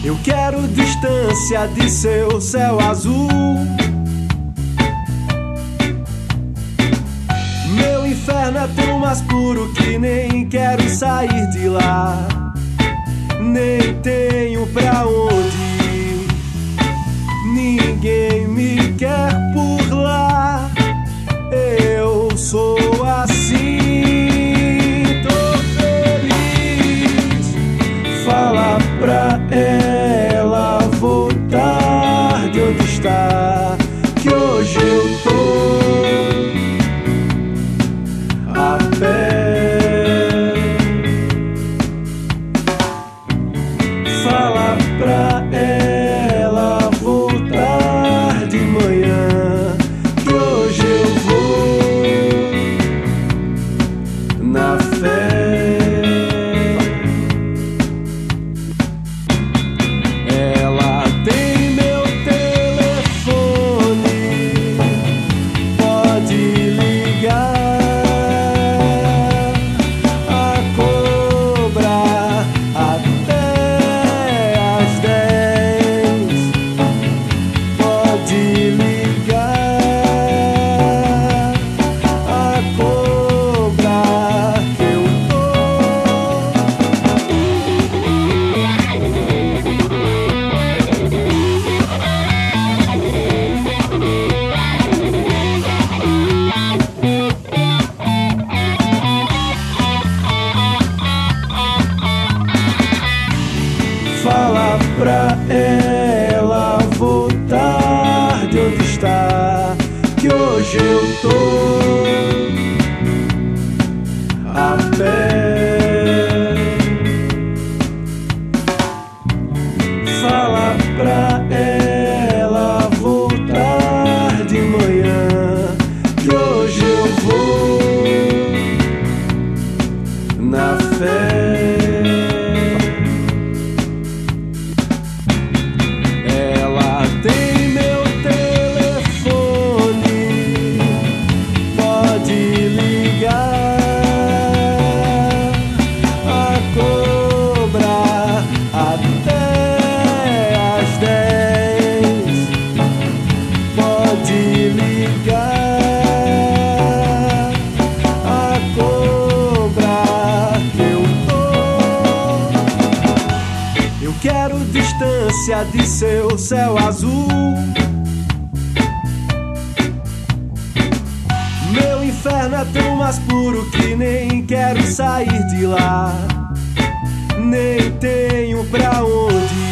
Eu quero distância de seu céu azul. Meu inferno é tão mais puro que nem quero sair de lá. Nem tenho pra onde ir, ninguém me quer por lá. Eu sou assim, tô feliz. Fala pra ela voltar de onde está, que hoje eu tô a pé. Fala pra ela voltar de manhã, que hoje eu vou na fé. Ela tem meu telefone, pode ligar a cobrar até às 10. Pode ligar a cobrar que eu tô. Fala pra ela voltar de onde está, que hoje eu tô a pé. Fala pra ela voltar de manhã, que hoje eu vou na fé. Ela tem meu telefone, pode ligar a cobrar até às 10. Pode ligar a cobrar que eu tô. Eu quero distância de seu céu azul. Meu inferno é tão mais puro que nem quero sair de lá. Nem tenho pra onde ir,